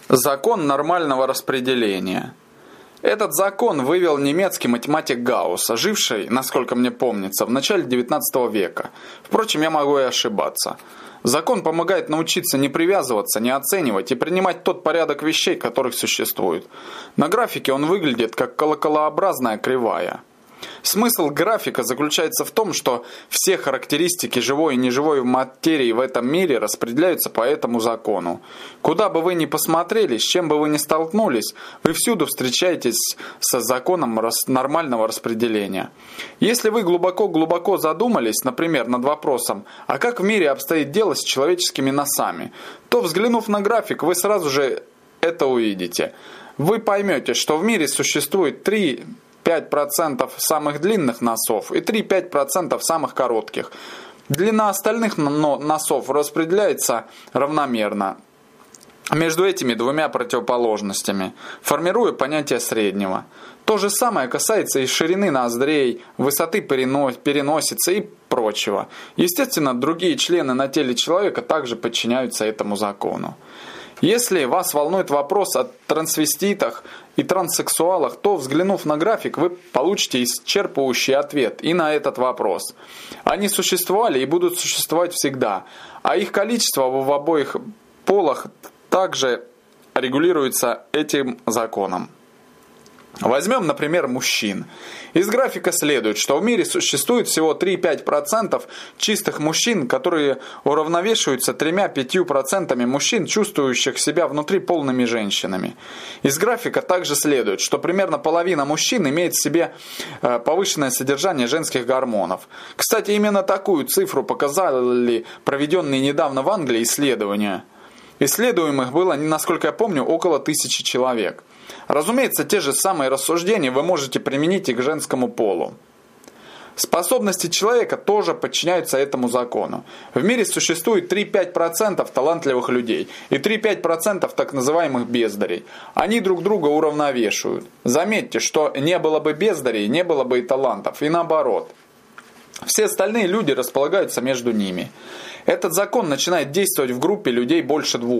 Закон нормального распределения. Этот закон вывел немецкий математик Гаусс, живший, насколько мне помнится, в начале XIX века. Впрочем, я могу и ошибаться. Закон помогает научиться не привязываться, не оценивать и принимать тот порядок вещей, которых существует. На графике он выглядит как колоколообразная кривая. Смысл графика заключается в том, что все характеристики живой и неживой материи в этом мире распределяются по этому закону. Куда бы вы ни посмотрели, с чем бы вы ни столкнулись, вы всюду встречаетесь с законом нормального распределения. Если вы глубоко-глубоко задумались, например, над вопросом, а как в мире обстоит дело с человеческими носами, то, взглянув на график, вы сразу же это увидите. Вы поймете, что в мире существует 3-5% самых длинных носов и 3-5% самых коротких. Длина остальных носов распределяется равномерно между этими двумя противоположностями, формируя понятие среднего. То же самое касается и ширины ноздрей, высоты переносицы и прочего. Естественно, другие члены на теле человека также подчиняются этому закону. Если вас волнует вопрос о трансвеститах и транссексуалах, то, взглянув на график, вы получите исчерпывающий ответ и на этот вопрос. Они существовали и будут существовать всегда, а их количество в обоих полах также регулируется этим законом. Возьмем, например, мужчин. Из графика следует, что в мире существует всего 3-5% чистых мужчин, которые уравновешиваются 3-5% мужчин, чувствующих себя внутри полными женщинами. Из графика также следует, что примерно половина мужчин имеет в себе повышенное содержание женских гормонов. Кстати, именно такую цифру показали проведенные недавно в Англии исследования. Исследуемых было, насколько я помню, около 1000 человек. Разумеется, те же самые рассуждения вы можете применить и к женскому полу. Способности человека тоже подчиняются этому закону. В мире существует 3-5% талантливых людей и 3-5% так называемых бездарей. Они друг друга уравновешивают. Заметьте, что не было бы бездарей, не было бы и талантов, и наоборот. Все остальные люди располагаются между ними. Этот закон начинает действовать в группе людей больше 2.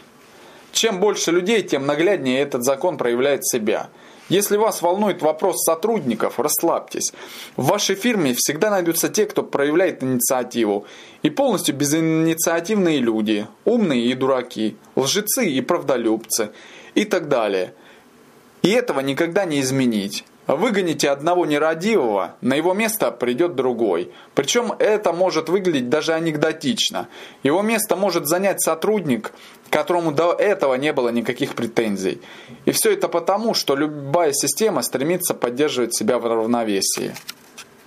Чем больше людей, тем нагляднее этот закон проявляет себя. Если вас волнует вопрос сотрудников, расслабьтесь. В вашей фирме всегда найдутся те, кто проявляет инициативу. И полностью безинициативные люди, умные и дураки, лжецы и правдолюбцы и так далее. И этого никогда не изменить. Выгоните одного нерадивого, на его место придет другой. Причем это может выглядеть даже анекдотично. Его место может занять сотрудник, которому до этого не было никаких претензий. И все это потому, что любая система стремится поддерживать себя в равновесии.